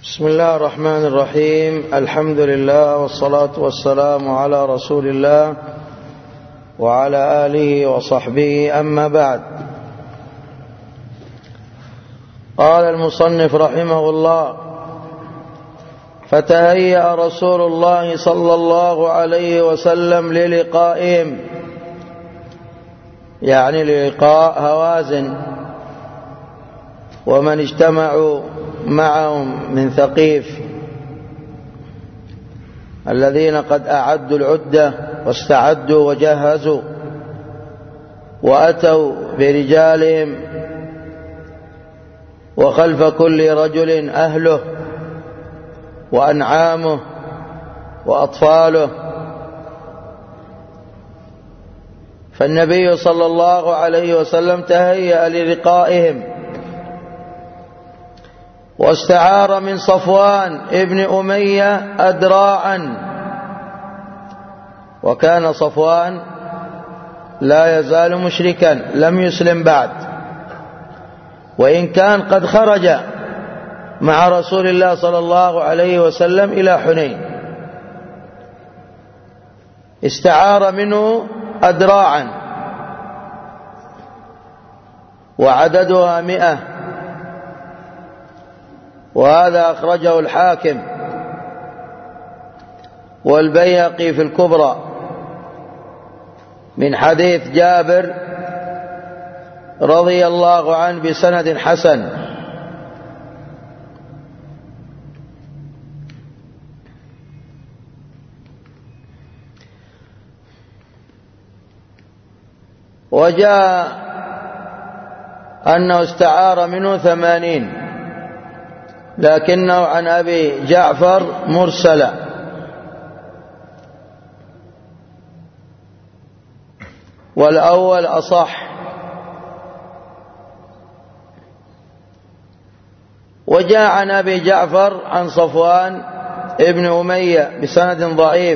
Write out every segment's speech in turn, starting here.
بسم الله الرحمن الرحيم. الحمد لله والصلاة والسلام على رسول الله وعلى آله وصحبه، أما بعد. قال المصنف رحمه الله: فتهيأ رسول الله صلى الله عليه وسلم للقائهم، يعني للقاء هوازن ومن اجتمعوا معهم من ثقيف الذين قد أعدوا العدة واستعدوا وجهزوا وأتوا برجالهم، وخلف كل رجل أهله وأنعامه وأطفاله. فالنبي صلى الله عليه وسلم تهيأ للقائهم، واستعار من صفوان ابن أمية أدراعا، وكان صفوان لا يزال مشركا لم يسلم بعد، وإن كان قد خرج مع رسول الله صلى الله عليه وسلم إلى حنين. استعار منه أدراعا وعددها 100، وهذا أخرجه الحاكم والبيهقي في الكبرى من حديث جابر رضي الله عنه بسند حسن. وجاء أنه استعار منه 80، لكنه عن أبي جعفر مرسلا. والأول أصح. وجاء عن أبي جعفر عن صفوان ابن أمية بسند ضعيف.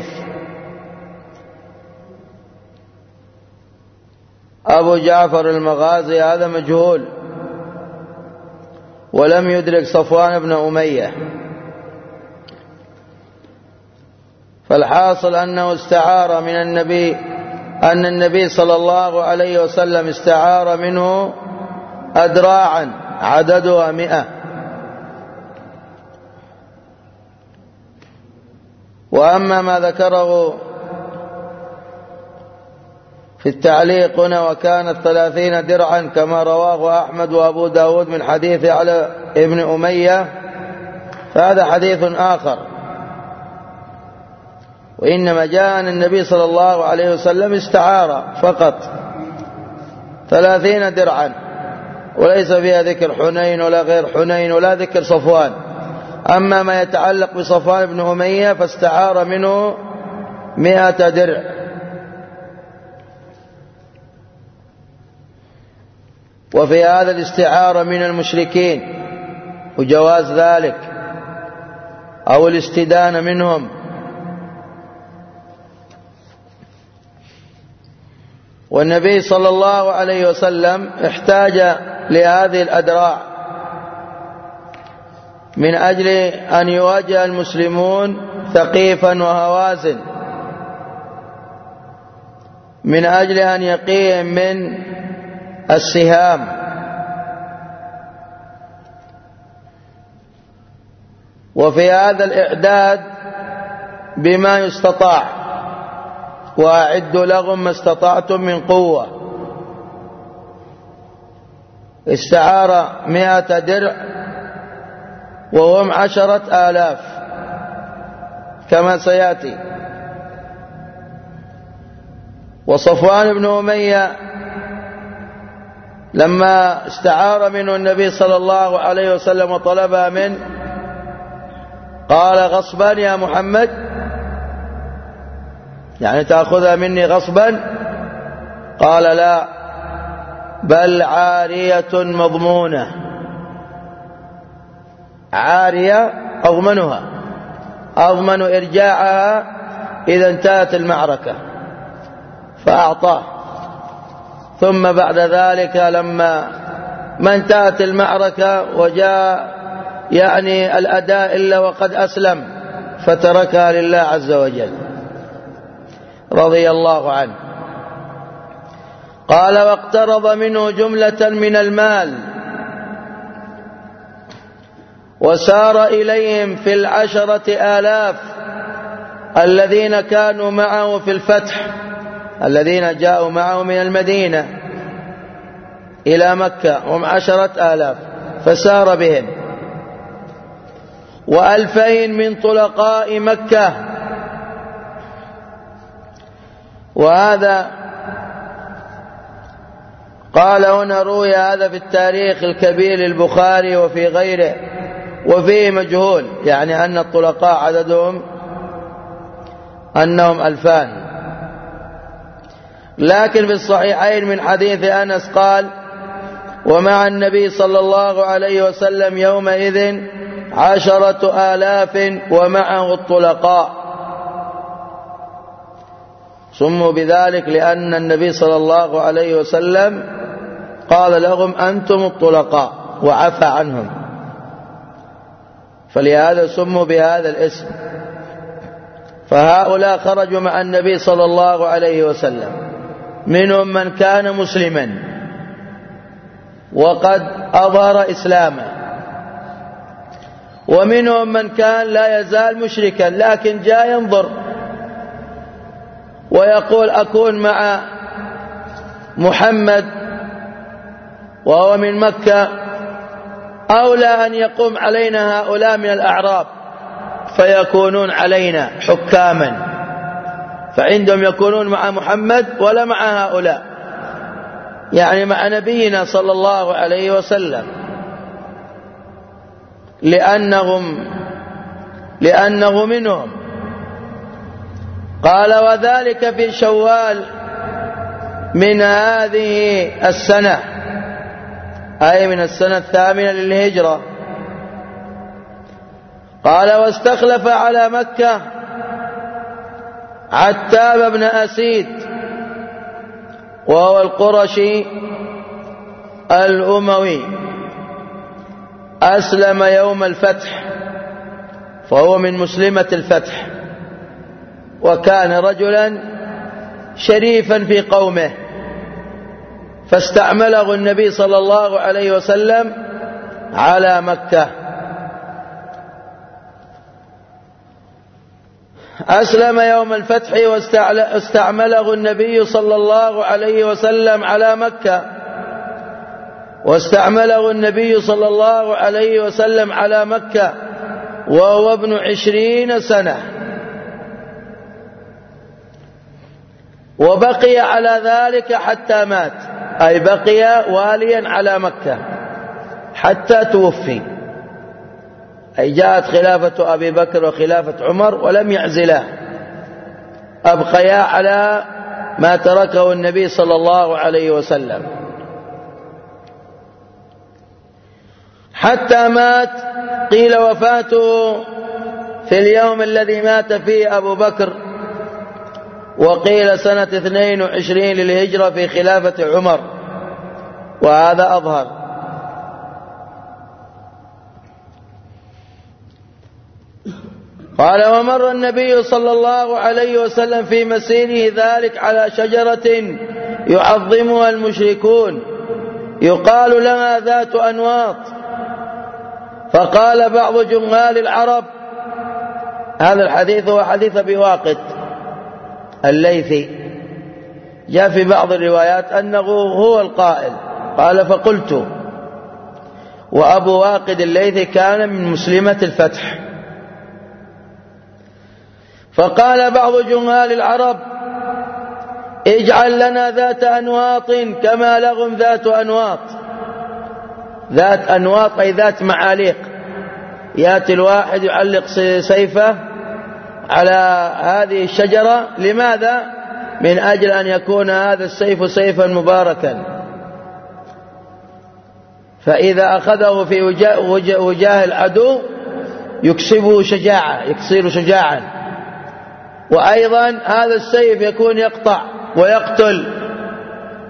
أبو جعفر المغازي هذا مجهول، ولم يدرك صفوان بن أمية. فالحاصل أنه استعار من النبي، أن النبي صلى الله عليه وسلم استعار منه أدراعا عددها 100. وأما ما ذكره في التعليق هنا: وكانت 30 درعا كما رواه أحمد وأبو داود من حديث على ابن أمية، فهذا حديث آخر. وإنما جاء أن النبي صلى الله عليه وسلم استعار فقط 30 درعا، وليس فيها ذكر حنين ولا غير حنين ولا ذكر صفوان. أما ما يتعلق بصفوان بن أمية فاستعار منه 100 درع. وفي هذا الاستعارة من المشركين وجواز ذلك أو الاستدانة منهم. والنبي صلى الله عليه وسلم احتاج لهذه الأدراع من أجل أن يواجه المسلمون ثقيفا وهوازن، من أجل أن يقيهم من السهام. وفي هذا الإعداد بما يستطاع: وأعدوا لهم ما استطعتم من قوة. استعار 100 درع وهم 10,000 كما سيأتي. وصفوان بن أمية لما استعار منه النبي صلى الله عليه وسلم وطلبها منه قال: غصبا يا محمد، يعني تأخذها مني غصبا؟ قال: لا، بل عارية مضمونة. عارية أضمنها، أضمن إرجاعها إذا انتهت المعركة. فأعطاه. ثم بعد ذلك لما ما انتهت المعركة وجاء يعني الأداء إلا وقد أسلم فتركها لله عز وجل رضي الله عنه. قال واقترض منه جملة من المال وسار إليهم في 10,000 الذين كانوا معه في الفتح، الذين جاءوا معه من المدينة إلى مكة هم 10,000 فسار بهم، 2,000 من طلقاء مكة. وهذا قال هنا روي هذا في التاريخ الكبير للبخاري وفي غيره وفيه مجهول، يعني أن الطلقاء عددهم أنهم 2,000. لكن في الصحيحين من حديث أنس قال ومع النبي صلى الله عليه وسلم يومئذ 10,000 ومعه الطلقاء. سموا بذلك لأن النبي صلى الله عليه وسلم قال لهم أنتم الطلقاء وعفى عنهم، فلهذا سموا بهذا الاسم. فهؤلاء خرجوا مع النبي صلى الله عليه وسلم، منهم من كان مسلما وقد أظهر إسلامه، ومنهم من كان لا يزال مشركا لكن جاء ينظر ويقول أكون مع محمد وهو من مكة أولى أن يقوم علينا هؤلاء من الأعراب فيكونون علينا حكاما، فعندهم يكونون مع محمد ولا مع هؤلاء، يعني مع نبينا صلى الله عليه وسلم، لأنه منهم. قال وذلك في شوال من هذه السنة، أي من السنة 8 للهجرة. قال واستخلف على مكة عتاب بن أسيد وهو القرشي الأموي، أسلم يوم الفتح فهو من مسلمة الفتح، وكان رجلا شريفا في قومه، فاستعمله النبي صلى الله عليه وسلم على مكة. أسلم يوم الفتح واستعمله النبي صلى الله عليه وسلم على مكة، واستعمله النبي صلى الله عليه وسلم على مكة وهو ابن 20 سنة، وبقي على ذلك حتى مات، أي بقي واليا على مكة حتى توفي، أي جاءت خلافة أبي بكر وخلافة عمر ولم يعزلا، أبقيا على ما تركه النبي صلى الله عليه وسلم حتى مات. قيل وفاته في اليوم الذي مات فيه أبو بكر، وقيل سنة 22 للهجرة في خلافة عمر، وهذا أظهر. قال ومر النبي صلى الله عليه وسلم في مسيره ذلك على شجرة يعظمها المشركون يقال لها ذات أنواط، فقال بعض جمال العرب، هذا الحديث هو حديث أبي واقد الليثي، جاء في بعض الروايات أنه هو القائل، قال فقلت، وأبو واقد الليثي كان من مسلمة الفتح. فقال بعض جمال العرب اجعل لنا ذات أنواط كما لهم ذات أنواط. ذات أنواط أي ذات معاليق، يأتي الواحد يعلق سيفه على هذه الشجرة، لماذا؟ من أجل أن يكون هذا السيف سيفا مباركا، فإذا أخذه في وجاه العدو يكسبه شجاعة، يكسر شجاعا، وأيضا هذا السيف يكون يقطع ويقتل،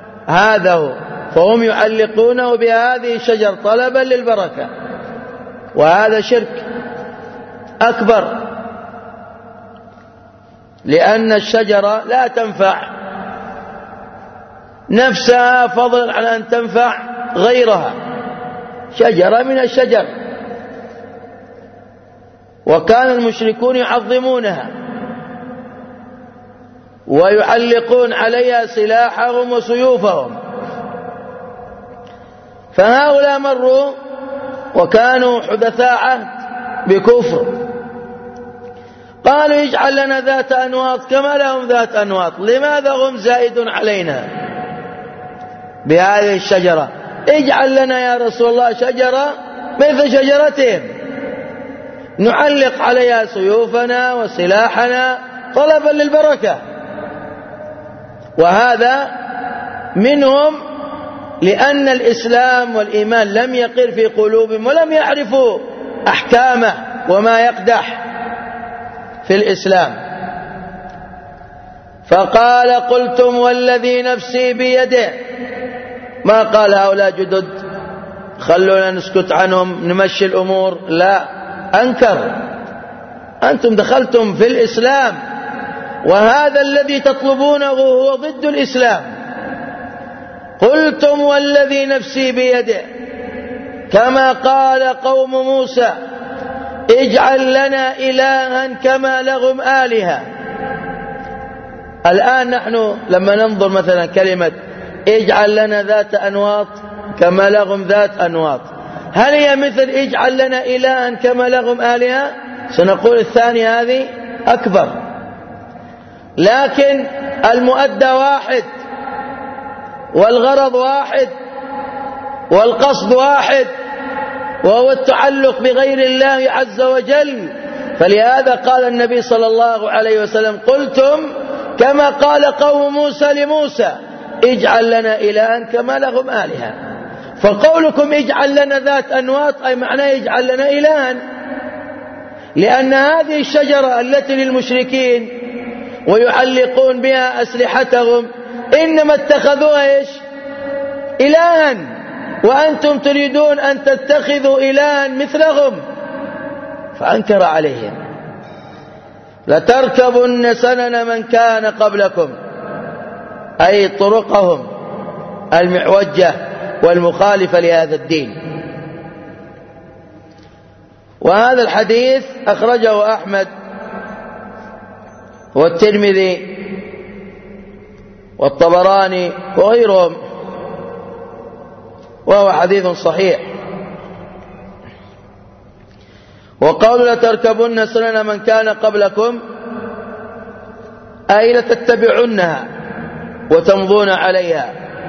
هذا هو. فهم يعلقونه بهذه الشجر طلبا للبركة، وهذا شرك أكبر، لأن الشجرة لا تنفع نفسها فضلا عن أن تنفع غيرها، شجرة من الشجر. وكان المشركون يعظمونها ويعلقون عليها سلاحهم وسيوفهم، فهؤلاء مروا وكانوا حدثاء عهد بكفر، قالوا اجعل لنا ذات أنواط كما لهم ذات أنواط، لماذا هم زائد علينا بهذه الشجرة؟ اجعل لنا يا رسول الله شجرة مثل شجرتهم نعلق عليها سيوفنا وسلاحنا طلبا للبركة. وهذا منهم لأن الإسلام والإيمان لم يقر في قلوبهم ولم يعرفوا أحكامه وما يقدح في الإسلام. فقال قلتم والذي نفسي بيده، ما قال هؤلاء جدد خلونا نسكت عنهم نمشي الأمور، لا، أنكر، أنتم دخلتم في الإسلام وهذا الذي تطلبونه هو ضد الإسلام. قلتم والذي نفسي بيده، كما قال قوم موسى اجعل لنا إلها كما لهم آلهة. الآن نحن لما ننظر مثلا كلمة اجعل لنا ذات أنواط كما لهم ذات أنواط، هل هي مثل اجعل لنا إلها كما لهم آلهة؟ سنقول الثانية هذه أكبر، لكن المؤدى واحد والغرض واحد والقصد واحد، وهو التعلق بغير الله عز وجل. فلهذا قال النبي صلى الله عليه وسلم قلتم كما قال قوم موسى لموسى اجعل لنا إلها كما لهم آلهة. فقولكم اجعل لنا ذات أنواط أي معناه اجعل لنا إلها، لأن هذه الشجرة التي للمشركين ويعلقون بها أسلحتهم إنما اتخذوها إيش؟ إلها، وأنتم تريدون أن تتخذوا إلها مثلهم. فأنكر عليهم لتركبن سنن من كان قبلكم، أي طرقهم المعوجة والمخالفة لهذا الدين. وهذا الحديث أخرجه أحمد والترمذي والطبراني وغيرهم، وهو حديث صحيح. وقالوا لتركبن سنن من كان قبلكم أي لتتبعنها وتمضون عليها.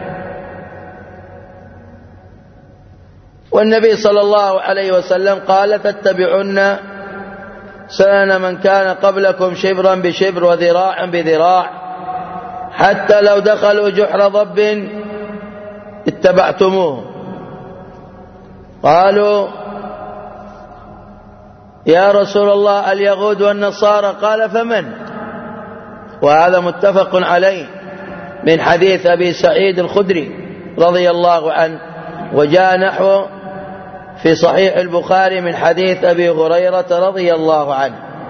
والنبي صلى الله عليه وسلم قال لتتبعن سنن من كان قبلكم شبرا بشبر وذراعا بذراع، حتى لو دخلوا جحر ضب اتبعتموه. قالوا يا رسول الله اليهود والنصارى، قال فمن؟ وهذا متفق عليه من حديث أبي سعيد الخدري رضي الله عنه، وجاء نحو في صحيح البخاري من حديث أبي هريرة رضي الله عنه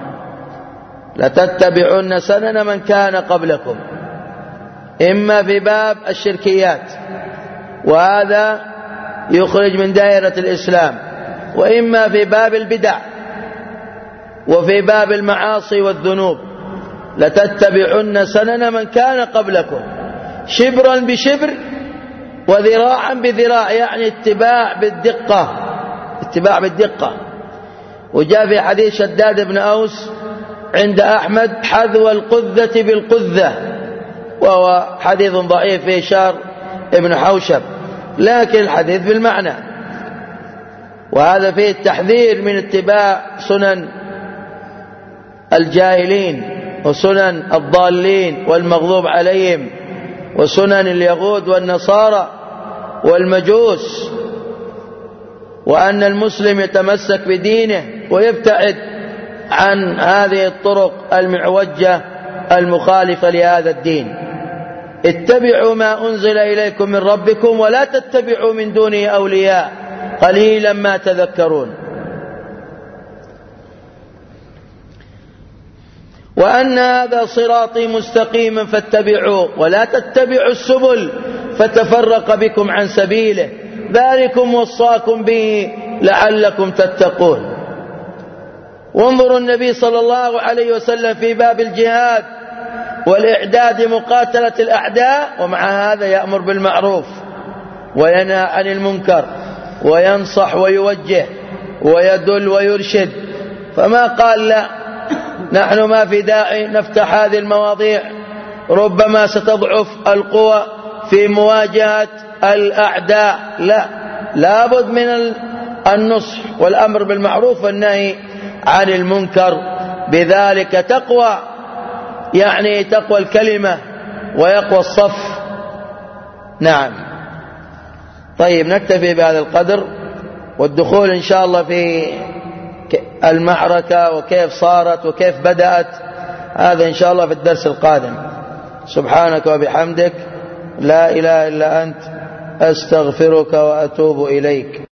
لتتبعن سنن من كان قبلكم، إما في باب الشركيات وهذا يخرج من دائرة الإسلام، وإما في باب البدع وفي باب المعاصي والذنوب. لتتبعن سنن من كان قبلكم شبرا بشبر وذراعا بذراع، يعني اتباع بالدقة، اتباع بالدقة. وجاء في حديث شداد بن أوس عند أحمد حذو القذة بالقذة، وهو حديث ضعيف في هشام ابن حوشب، لكن الحديث بالمعنى. وهذا فيه التحذير من اتباع سنن الجاهلين وسنن الضالين والمغضوب عليهم وسنن اليهود والنصارى والمجوس، وأن المسلم يتمسك بدينه ويبتعد عن هذه الطرق المعوجة المخالفة لهذا الدين. اتبعوا ما أنزل إليكم من ربكم ولا تتبعوا من دونه أولياء قليلا ما تذكرون. وأن هذا صراطي مستقيما فاتبعوه ولا تتبعوا السبل فتفرق بكم عن سبيله ذلكم وصاكم به لعلكم تتقون. وانظروا النبي صلى الله عليه وسلم في باب الجهاد والإعداد لمقاتلة الأعداء، ومع هذا يأمر بالمعروف وينهى عن المنكر وينصح ويوجه ويدل ويرشد، فما قال لا نحن ما في داعي نفتح هذه المواضيع، ربما ستضعف القوى في مواجهة الأعداء. لا بد من النصح والأمر بالمعروف والنهي عن المنكر، بذلك تقوى يعني تقوى الكلمة ويقوى الصف. نعم. طيب نكتفي بهذا القدر، والدخول إن شاء الله في المعركة وكيف صارت وكيف بدأت هذا إن شاء الله في الدرس القادم. سبحانك وبحمدك لا إله إلا أنت أستغفرك وأتوب إليك.